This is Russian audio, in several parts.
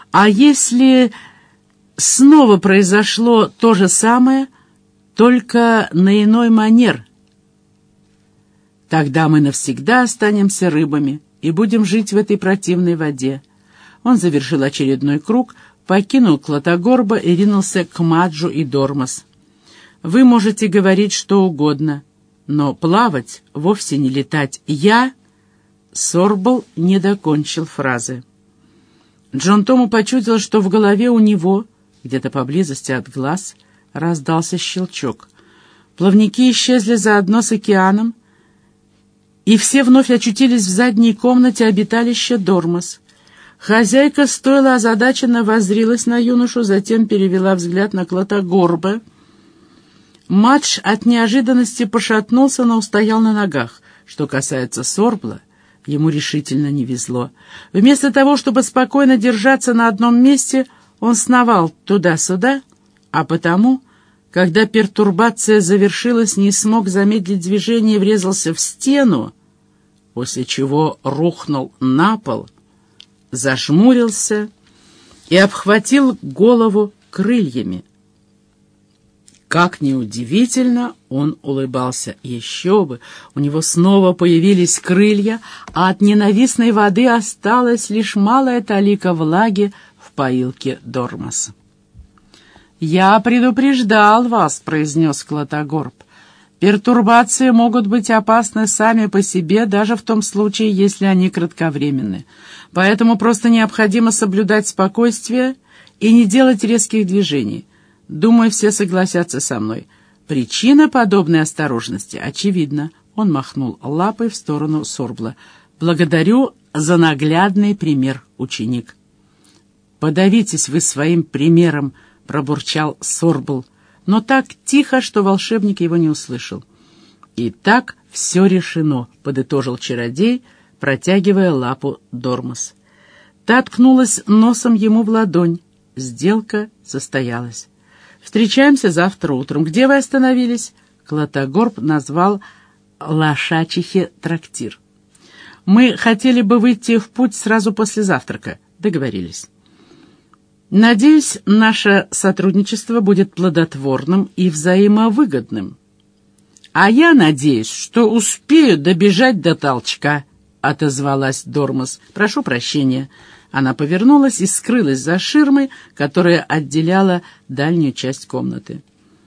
А если снова произошло то же самое, только на иной манер, тогда мы навсегда останемся рыбами и будем жить в этой противной воде. Он завершил очередной круг, покинул Клотогорба и ринулся к Маджу и Дормас. «Вы можете говорить что угодно, но плавать, вовсе не летать. Я...» Сорбл не докончил фразы. Джон Тому почудил, что в голове у него, где-то поблизости от глаз, раздался щелчок. Плавники исчезли заодно с океаном, и все вновь очутились в задней комнате обиталища Дормас. Хозяйка стойла озадаченно воззрилась на юношу, затем перевела взгляд на Клотогорба. Мадж от неожиданности пошатнулся, но устоял на ногах. Что касается Сорбла, ему решительно не везло. Вместо того, чтобы спокойно держаться на одном месте, он сновал туда-сюда, а потому, когда пертурбация завершилась, не смог замедлить движение и врезался в стену, после чего рухнул на пол, зажмурился и обхватил голову крыльями. Как неудивительно, он улыбался. Еще бы, у него снова появились крылья, а от ненавистной воды осталась лишь малая талика влаги в поилке Дормаса. «Я предупреждал вас», — произнес Клотогорб. «Пертурбации могут быть опасны сами по себе, даже в том случае, если они кратковременны. Поэтому просто необходимо соблюдать спокойствие и не делать резких движений. Думаю, все согласятся со мной. Причина подобной осторожности очевидна». Он махнул лапой в сторону Сорбла. «Благодарю за наглядный пример, ученик». «Подавитесь вы своим примером», — пробурчал Сорбл, но так тихо, что волшебник его не услышал. «Итак, все решено», — подытожил чародей, протягивая лапу Дормас. Та ткнулась носом ему в ладонь. Сделка состоялась. «Встречаемся завтра утром. Где вы остановились?» Клотогорб назвал Лошачихе трактир. «Мы хотели бы выйти в путь сразу после завтрака. Договорились». «Надеюсь, наше сотрудничество будет плодотворным и взаимовыгодным». «А я надеюсь, что успею добежать до толчка», — отозвалась Дормас. «Прошу прощения». Она повернулась и скрылась за ширмой, которая отделяла дальнюю часть комнаты.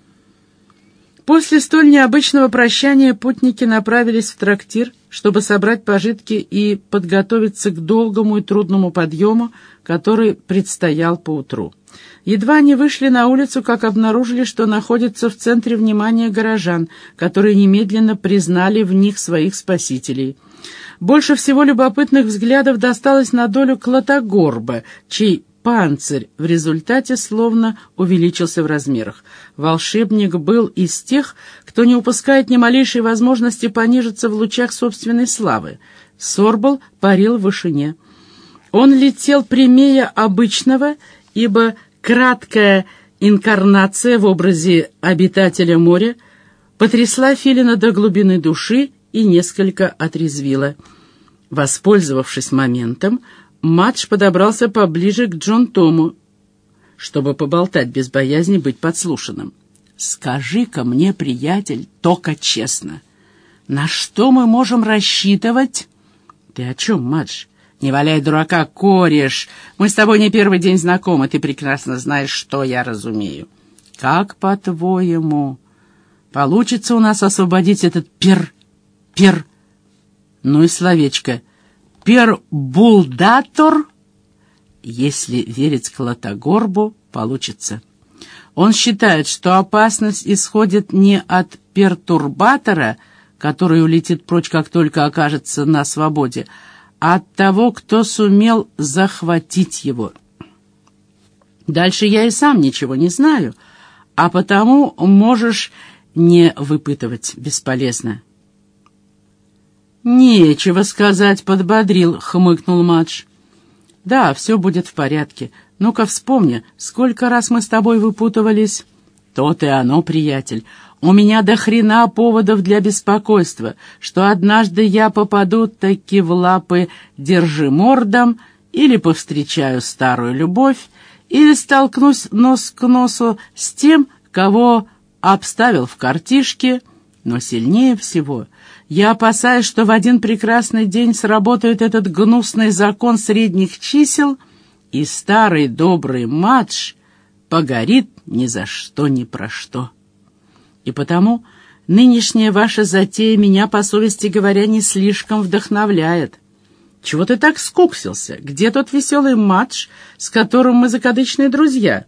После столь необычного прощания путники направились в трактир, чтобы собрать пожитки и подготовиться к долгому и трудному подъему, который предстоял поутру. Едва они вышли на улицу, как обнаружили, что находятся в центре внимания горожан, которые немедленно признали в них своих спасителей. Больше всего любопытных взглядов досталось на долю Клотогорба, чей панцирь в результате словно увеличился в размерах. Волшебник был из тех, кто не упускает ни малейшей возможности понижиться в лучах собственной славы. Сорбл парил в вышине. Он летел прямее обычного, ибо краткая инкарнация в образе обитателя моря потрясла филина до глубины души и несколько отрезвила. Воспользовавшись моментом, Мадж подобрался поближе к Джон Тому, чтобы поболтать без боязни быть подслушанным. «Скажи-ка мне, приятель, только честно, на что мы можем рассчитывать?» «Ты о чем, Мадж?» «Не валяй дурака, кореш. Мы с тобой не первый день знакомы, ты прекрасно знаешь, что я разумею». «Как по-твоему, получится у нас освободить этот ну и словечко. Пербулдатор?» Если верить Клотогорбу, получится. Он считает, что опасность исходит не от пертурбатора, который улетит прочь, как только окажется на свободе, а от того, кто сумел захватить его. Дальше я и сам ничего не знаю, а потому можешь не выпытывать, бесполезно. «Нечего сказать», — подбодрил, — хмыкнул Мадж. «Да, все будет в порядке. Ну-ка вспомни, сколько раз мы с тобой выпутывались?» «То-то и оно, приятель. У меня до хрена поводов для беспокойства, что однажды я попаду таки в лапы держимордам или повстречаю старую любовь, или столкнусь нос к носу с тем, кого обставил в картишке, но сильнее всего я опасаюсь, что в один прекрасный день сработает этот гнусный закон средних чисел, и старый добрый Мадж погорит ни за что ни про что. И потому нынешняя ваша затея меня, по совести говоря, не слишком вдохновляет. Чего ты так скуксился? Где тот веселый Мадж, с которым мы закадычные друзья?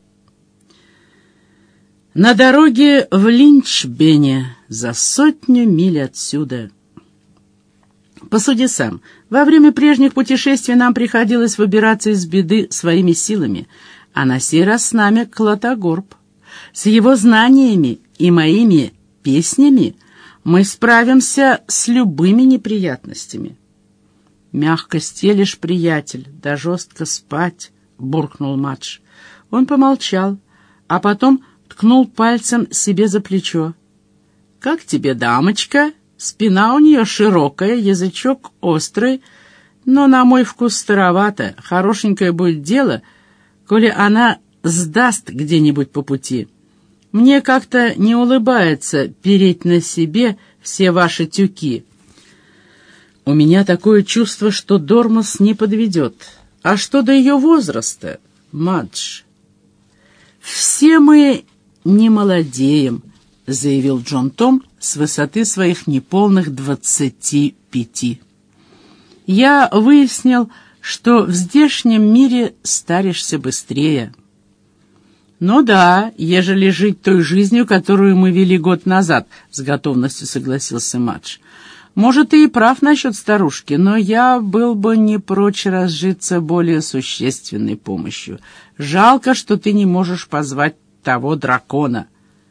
На дороге в Линчбене, за 100 миль отсюда. Посуди сам. Во время прежних путешествий нам приходилось выбираться из беды своими силами, а на сей раз с нами Клотогорб. С его знаниями и моими песнями мы справимся с любыми неприятностями. «Мягко стелишь, приятель, да жестко спать», — буркнул Мадж. Он помолчал, а потом ткнул пальцем себе за плечо. «Как тебе, дамочка? Спина у нее широкая, язычок острый, но на мой вкус старовато. Хорошенькое будет дело, коли она сдаст где-нибудь по пути. Мне как-то не улыбается переть на себе все ваши тюки. У меня такое чувство, что Дормас не подведет. А что до ее возраста, Мадж?» «Все мы не молодеем», — заявил Джон Том с высоты своих неполных 25. «Я выяснил, что в здешнем мире старишься быстрее». «Ну да, ежели жить той жизнью, которую мы вели год назад», — с готовностью согласился Мадж. «Может, ты и прав насчет старушки, но я был бы не прочь разжиться более существенной помощью. Жалко, что ты не можешь позвать того дракона».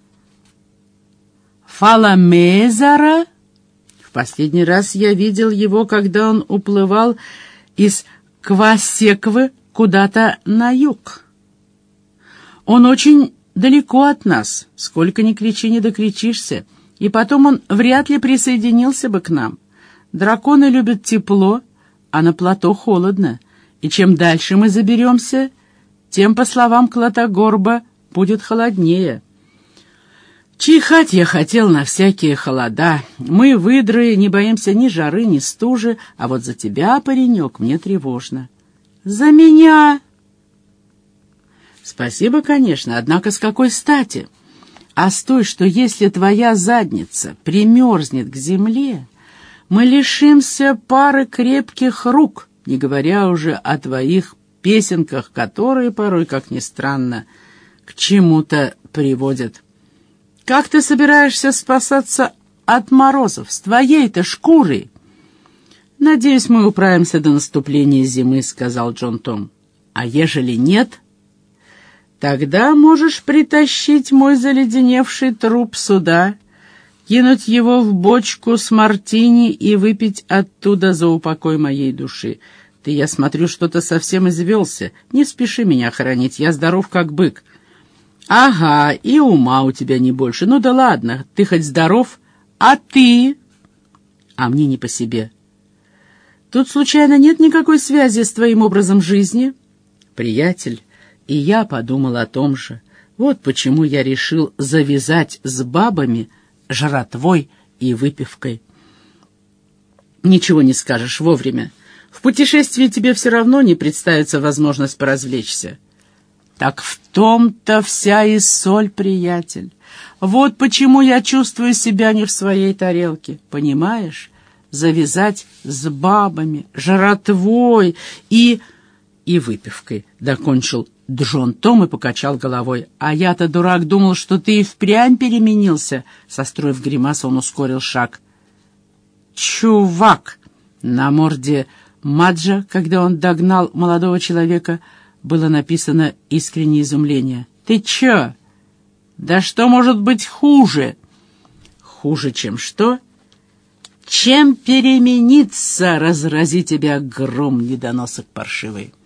«Фаламезара?» В последний раз я видел его, когда он уплывал из Квасеквы куда-то на юг. Он очень далеко от нас, сколько ни кричи, не докричишься. И потом он вряд ли присоединился бы к нам. Драконы любят тепло, а на плато холодно. И чем дальше мы заберемся, тем, по словам Клотогорба, будет холоднее. Чихать я хотел на всякие холода. Мы, выдры, не боимся ни жары, ни стужи, а вот за тебя, паренек, мне тревожно. За меня? Спасибо, конечно, однако с какой стати? А с той, что если твоя задница примерзнет к земле, мы лишимся пары крепких рук, не говоря уже о твоих песенках, которые порой, как ни странно, к чему-то приводят. Как ты собираешься спасаться от морозов с твоей-то шкурой? «Надеюсь, мы управимся до наступления зимы», — сказал Джон Том. «А ежели нет, тогда можешь притащить мой заледеневший труп сюда, кинуть его в бочку с мартини и выпить оттуда за упокой моей души. Ты, я смотрю, что-то совсем извелся. Не спеши меня хоронить, я здоров как бык». «Ага, и ума у тебя не больше. Ну да ладно, ты хоть здоров, а ты?» «А мне не по себе». «Тут, случайно, нет никакой связи с твоим образом жизни?» «Приятель, и я подумал о том же. Вот почему я решил завязать с бабами, жратвой и выпивкой». «Ничего не скажешь вовремя. В путешествии тебе все равно не представится возможность поразвлечься». «Так в том-то вся и соль, приятель. Вот почему я чувствую себя не в своей тарелке, понимаешь? Завязать с бабами, жратвой и выпивкой», — докончил Джон Том и покачал головой. «А я-то, дурак, думал, что ты и впрямь переменился». Состроив гримасу, он ускорил шаг. «Чувак!» На морде Маджа, когда он догнал молодого человека, было написано искреннее изумление. «Ты чё? Да что может быть хуже?» «Хуже, чем что?» «Чем перемениться, разрази тебя гром, недоносок паршивый!»